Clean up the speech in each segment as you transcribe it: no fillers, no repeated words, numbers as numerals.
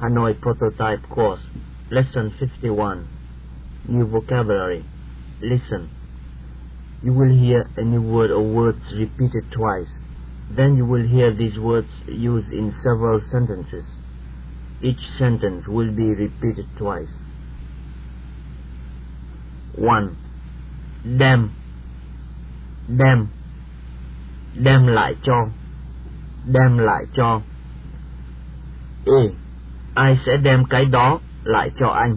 Hanoi Prototype Course, Lesson 51. New vocabulary. Listen. You will hear a new word or words repeated twice. Then you will hear these words used in several sentences. Each sentence will be repeated twice. 1. Đem. Đem. Đem lại cho. Đem lại cho. Ai sẽ đem cái đó lại cho anh?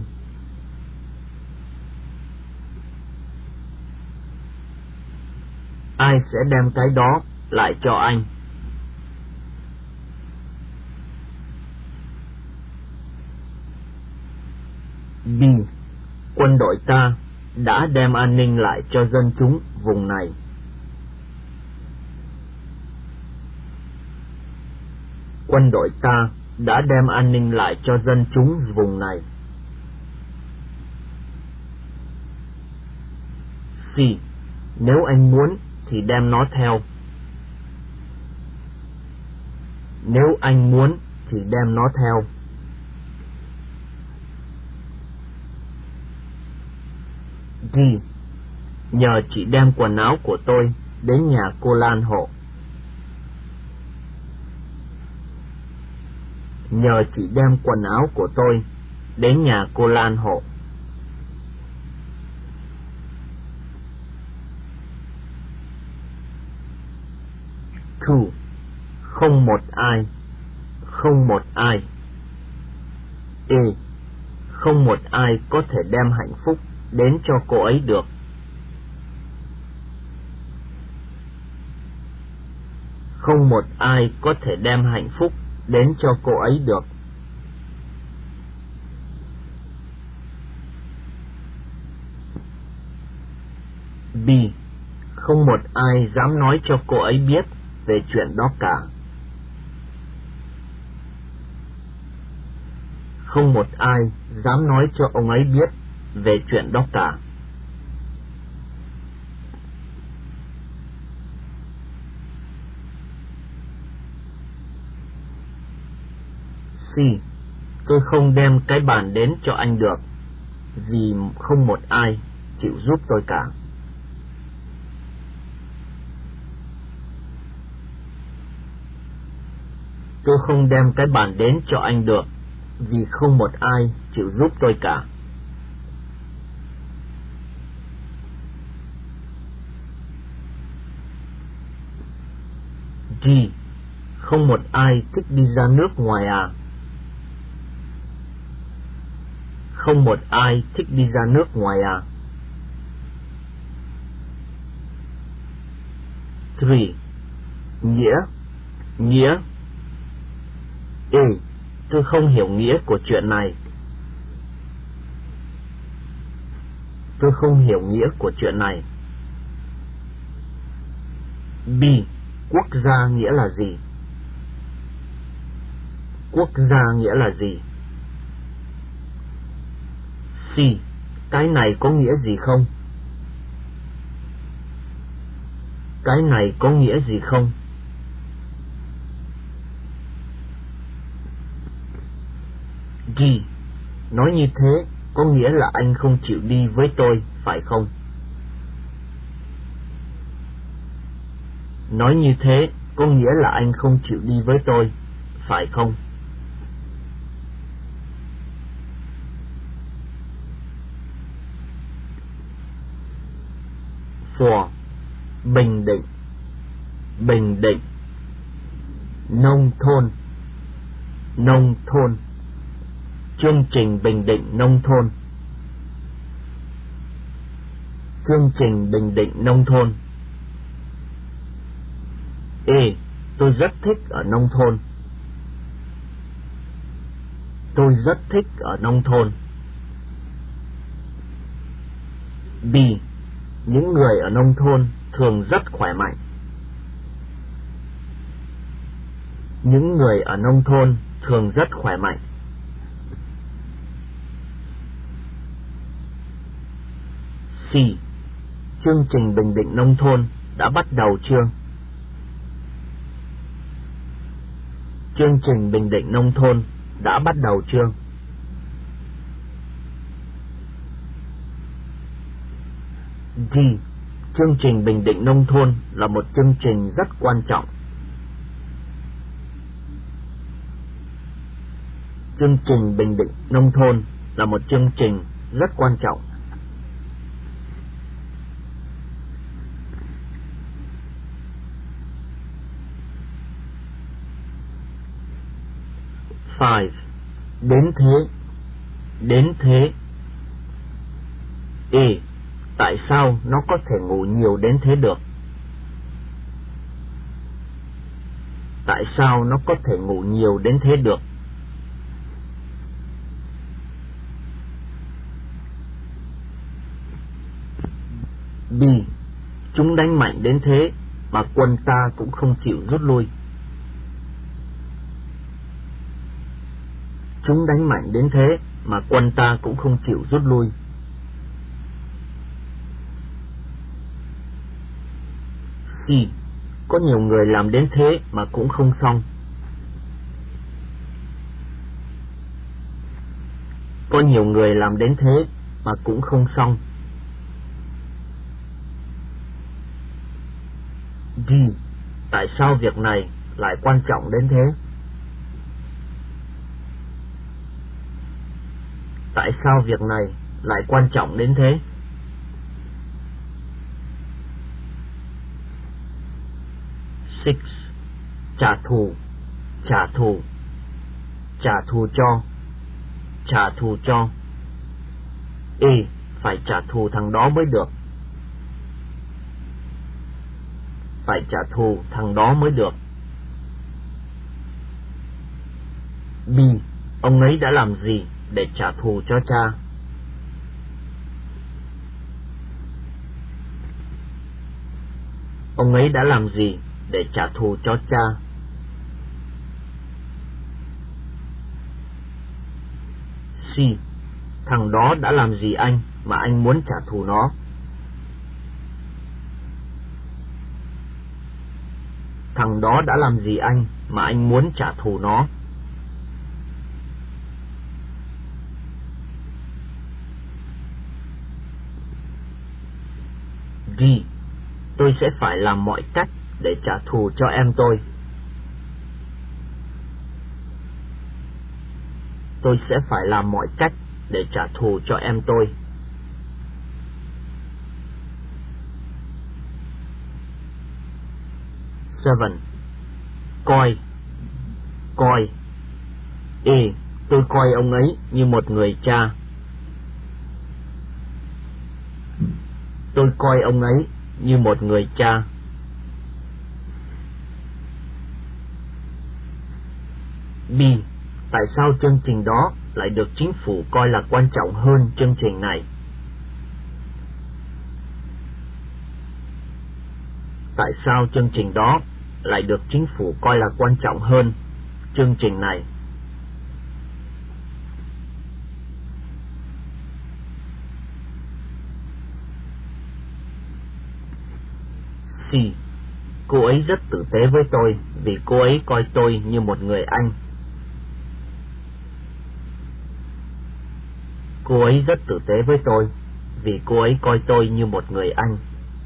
Ai sẽ đem cái đó lại cho anh? B. Quân đội ta đã đem an ninh lại cho dân chúng vùng này. Quân đội ta đã đem an ninh lại cho dân chúng vùng này. C. Nếu anh muốn thì đem nó theo. Nếu anh muốn thì đem nó theo. D. Nhờ chị đem quần áo của tôi đến nhà cô Lan hộ. Nhờ chị đem quần áo của tôi đến nhà cô Lan hộ. Two. Không một ai. Không một ai. A. Không một ai có thể đem hạnh phúc đến cho cô ấy được. Không một ai có thể đem hạnh phúc đến cho cô ấy được. B. Không một ai dám nói cho cô ấy biết về chuyện đó cả. Không một ai dám nói cho ông ấy biết về chuyện đó cả. C. Tôi không đem cái bàn đến cho anh được, vì không một ai chịu giúp tôi cả. Tôi không đem cái bàn đến cho anh được, vì không một ai chịu giúp tôi cả. G. Không một ai thích đi ra nước ngoài à? Không một ai thích đi ra nước ngoài à? 3. Nghĩa. Nghĩa. A. Tôi không hiểu nghĩa của chuyện này. Tôi không hiểu nghĩa của chuyện này. B. Quốc gia nghĩa là gì? Quốc gia nghĩa là gì? C. Cái này có nghĩa gì không? Cái này có nghĩa gì không? G. Nói như thế có nghĩa là anh không chịu đi với tôi, phải không? Nói như thế có nghĩa là anh không chịu đi với tôi, phải không? For. Bình Định. Bình Định. Nông thôn. Nông thôn. Chương trình Bình Định nông thôn. Chương trình Bình Định nông thôn. A. Tôi rất thích ở nông thôn. Tôi rất thích ở nông thôn. B. Những người ở nông thôn thường rất khỏe mạnh. Những người ở nông thôn thường rất khỏe mạnh. C. Chương trình Bình Định nông thôn đã bắt đầu chưa? Chương trình Bình Định nông thôn đã bắt đầu chưa? D. Chương trình bình định nông thôn là một chương trình rất quan trọng. Chương trình bình định nông thôn là một chương trình rất quan trọng. Five. Đến thế. Đến thế. E. Tại sao nó có thể ngủ nhiều đến thế được? Tại sao nó có thể ngủ nhiều đến thế được? B. Chúng đánh mạnh đến thế mà quân ta cũng không chịu rút lui. Chúng đánh mạnh đến thế mà quân ta cũng không chịu rút lui. C. Có nhiều người làm đến thế mà cũng không xong. Có nhiều người làm đến thế mà cũng không xong. D. Tại sao việc này lại quan trọng đến thế? Tại sao việc này lại quan trọng đến thế? Six. Trả thù. Trả thù. Trả thù cho. Trả thù cho. E. Phải trả thù thằng đó mới được. Phải trả thù thằng đó mới được. B. Ông ấy đã làm gì để trả thù cho cha? Ông ấy đã làm gì để trả thù cho cha? C. Thằng đó đã làm gì anh mà anh muốn trả thù nó? Thằng đó đã làm gì anh mà anh muốn trả thù nó? D. Tôi sẽ phải làm mọi cách để trả thù cho em tôi. Tôi sẽ phải làm mọi cách để trả thù cho em tôi. Seven. Coi. Coi. E. Tôi coi ông ấy như một người cha. Tôi coi ông ấy như một người cha. B. Tại sao chương trình đó lại được chính phủ coi là quan trọng hơn chương trình này? Tại sao chương trình đó lại được chính phủ coi là quan trọng hơn chương trình này? C. Cô ấy rất tử tế với tôi vì cô ấy coi tôi như một người anh. Cô ấy rất tử tế với tôi vì cô ấy coi tôi như một người anh.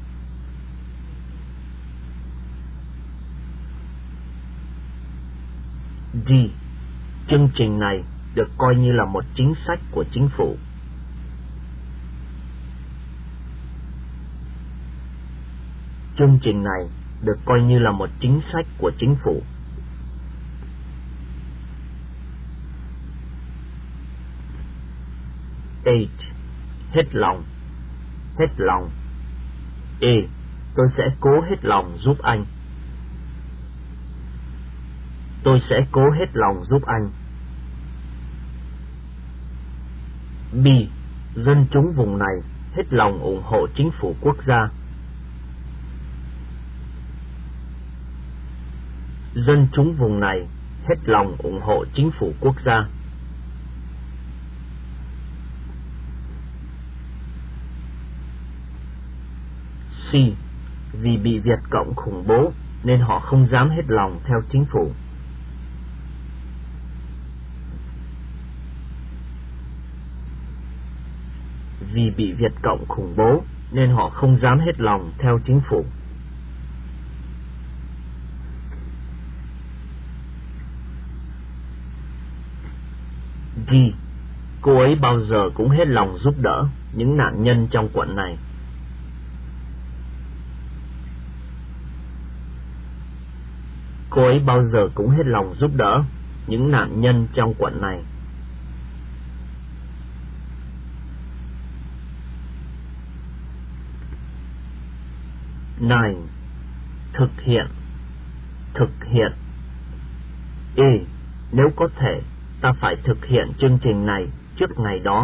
D. Chương trình này được coi như là một chính sách của chính phủ. Chương trình này được coi như là một chính sách của chính phủ. 8. Hết lòng. Hết lòng. E. Tôi sẽ cố hết lòng giúp anh. Tôi sẽ cố hết lòng giúp anh. B. Dân chúng vùng này hết lòng ủng hộ chính phủ quốc gia. Dân chúng vùng này hết lòng ủng hộ chính phủ quốc gia. C. Vì bị Việt Cộng khủng bố nên họ không dám hết lòng theo chính phủ. vì bị Việt Cộng khủng bố nên họ không dám hết lòng theo chính phủ. G. Cô ấy bao giờ cũng hết lòng giúp đỡ những nạn nhân trong quận này. Cô ấy bao giờ cũng hết lòng giúp đỡ những nạn nhân trong quận này. Nine. Thực hiện. Thực hiện. E. Nếu có thể, ta phải thực hiện chương trình này trước ngày đó.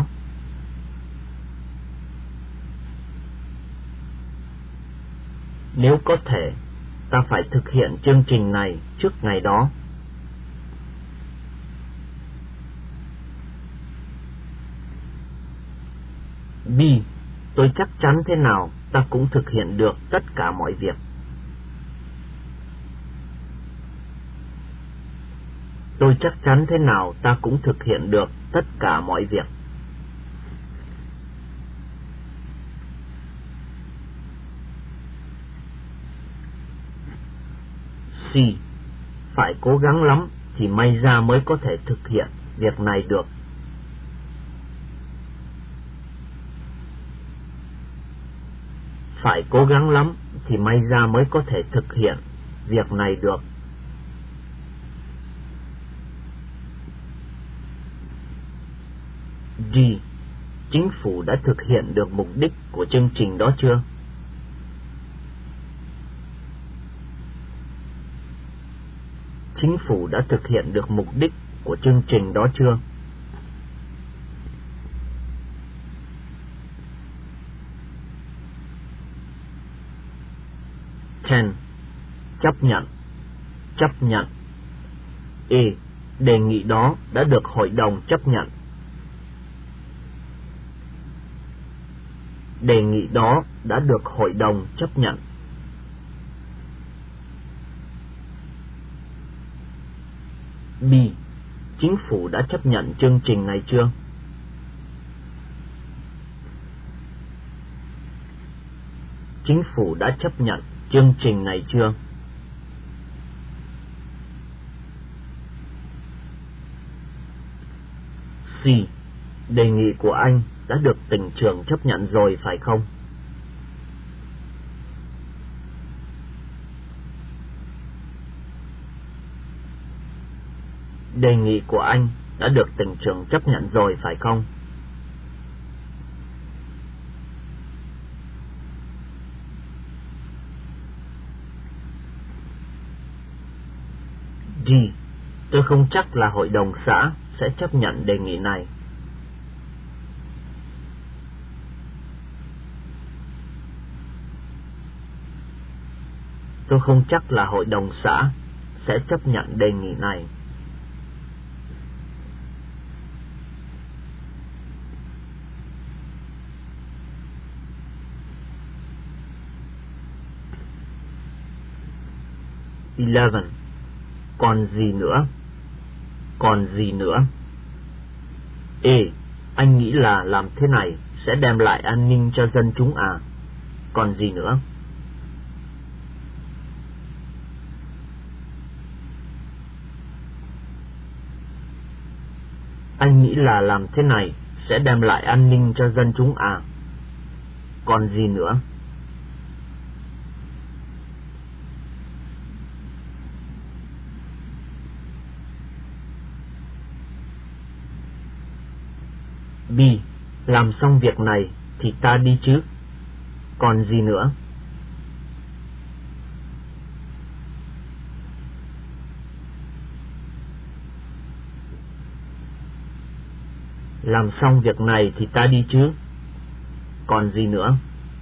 Nếu có thể, ta phải thực hiện chương trình này trước ngày đó. B. Tôi chắc chắn thế nào ta cũng thực hiện được tất cả mọi việc. Tôi chắc chắn thế nào ta cũng thực hiện được tất cả mọi việc. C. Phải cố gắng lắm thì may ra mới có thể thực hiện việc này được. Phải cố gắng lắm thì may ra mới có thể thực hiện việc này được. D. Chính phủ đã thực hiện được mục đích của chương trình đó chưa? Chính phủ đã thực hiện được mục đích của chương trình đó chưa? Ten. Chấp nhận. Chấp nhận. E. Đề nghị đó đã được hội đồng chấp nhận. Đề nghị đó đã được hội đồng chấp nhận. B. Chính phủ đã chấp nhận chương trình này chưa? Chính phủ đã chấp nhận chương trình này chưa? C. Đề nghị của anh đã được tỉnh trưởng chấp nhận rồi phải không? Đề nghị của anh đã được tỉnh trưởng chấp nhận rồi phải không? D. Tôi không chắc là hội đồng xã sẽ chấp nhận đề nghị này. Tôi không chắc là hội đồng xã sẽ chấp nhận đề nghị này. Eleven. Còn gì nữa? Còn gì nữa? E. Anh nghĩ là làm thế này sẽ đem lại an ninh cho dân chúng à? Còn gì nữa? Anh nghĩ là làm thế này sẽ đem lại an ninh cho dân chúng à? Còn gì nữa? B. Làm xong việc này thì ta đi chứ. Còn gì nữa? Làm xong việc này thì ta đi chứ. Còn gì nữa?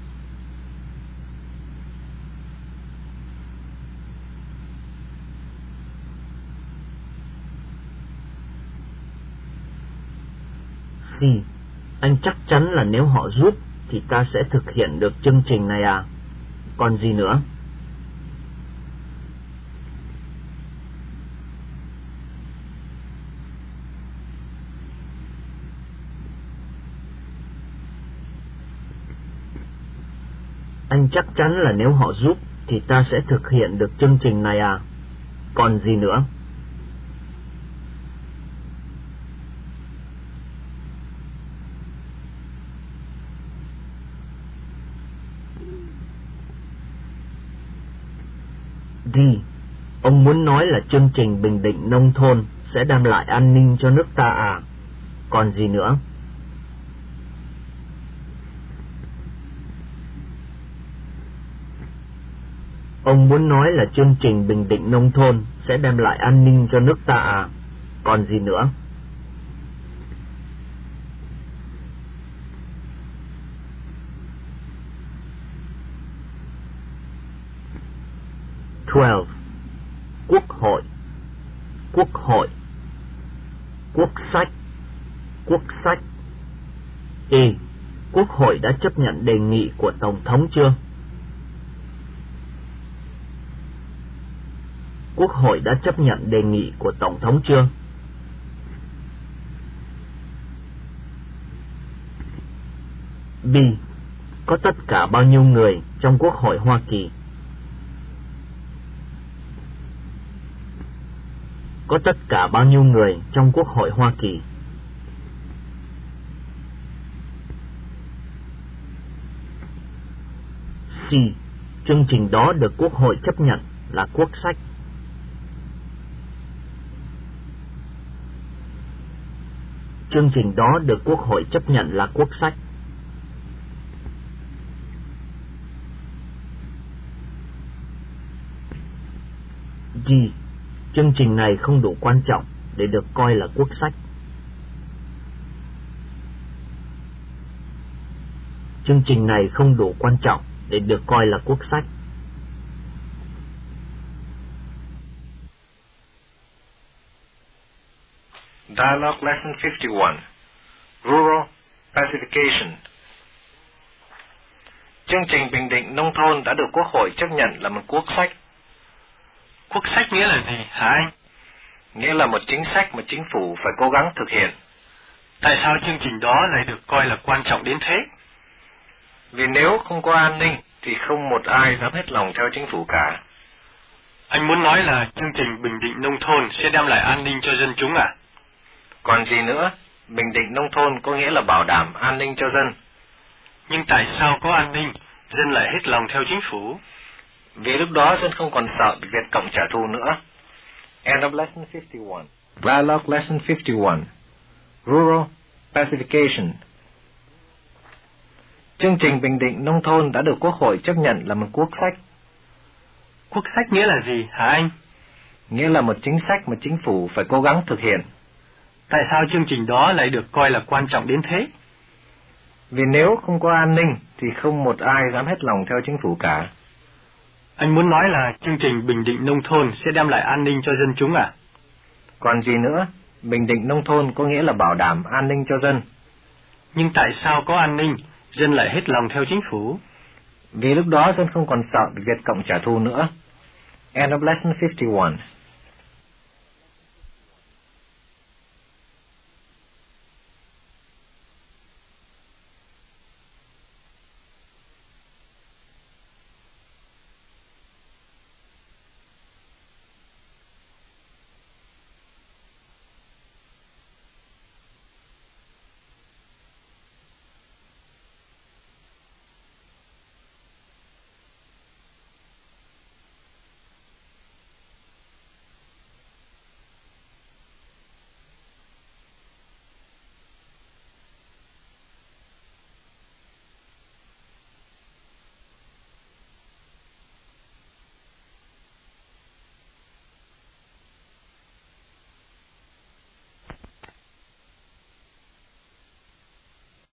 C. Anh chắc chắn là nếu họ giúp thì ta sẽ thực hiện được chương trình này à? Còn gì nữa? Anh chắc chắn là nếu họ giúp thì ta sẽ thực hiện được chương trình này à? Còn gì nữa? D. Ông muốn nói là chương trình bình định nông thôn sẽ đem lại an ninh cho nước ta à? Còn gì nữa? Ông muốn nói là chương trình bình định nông thôn sẽ đem lại an ninh cho nước ta à? Còn gì nữa? Twelve. Quốc hội. Quốc hội. Quốc sách. Quốc sách. E. Quốc hội đã chấp nhận đề nghị của Tổng thống chưa? Quốc hội đã chấp nhận đề nghị của Tổng thống chưa? B. Có tất cả bao nhiêu người trong Quốc hội Hoa Kỳ? Có tất cả bao nhiêu người trong Quốc hội Hoa Kỳ? C. Chương trình đó được Quốc hội chấp nhận là quốc sách. Chương trình đó được Quốc hội chấp nhận là quốc sách. G. Chương trình này không đủ quan trọng để được coi là quốc sách. Chương trình này không đủ quan trọng để được coi là quốc sách. Dialogue Lesson 51. Rural Pacification. Chương trình bình định nông thôn đã được Quốc hội chấp nhận là một quốc sách. Quốc sách nghĩa là gì hả anh? Nghĩa là một chính sách mà chính phủ phải cố gắng thực hiện. Tại sao chương trình đó lại được coi là quan trọng đến thế? Vì nếu không có an ninh thì không một ai dám hết lòng theo chính phủ cả. Anh muốn nói là chương trình bình định nông thôn sẽ đem lại an ninh cho dân chúng à? Còn gì nữa, bình định nông thôn có nghĩa là bảo đảm an ninh cho dân. Nhưng tại sao có an ninh, dân lại hết lòng theo chính phủ? Vì lúc đó dân không còn sợ bị Việt Cộng trả thù nữa. End of Lesson 51. Dialogue Lesson 51. Rural Pacification. Chương trình bình định nông thôn đã được Quốc hội chấp nhận là một quốc sách. Quốc sách nghĩa là gì hả anh? Nghĩa là một chính sách mà chính phủ phải cố gắng thực hiện. Tại sao chương trình đó lại được coi là quan trọng đến thế? Vì nếu không có an ninh thì không một ai dám hết lòng theo chính phủ cả. Anh muốn nói là chương trình bình định nông thôn sẽ đem lại an ninh cho dân chúng à? Còn gì nữa, bình định nông thôn có nghĩa là bảo đảm an ninh cho dân. Nhưng tại sao có an ninh, dân lại hết lòng theo chính phủ? Vì lúc đó dân không còn sợ bị Việt Cộng trả thù nữa. End of Lesson 51.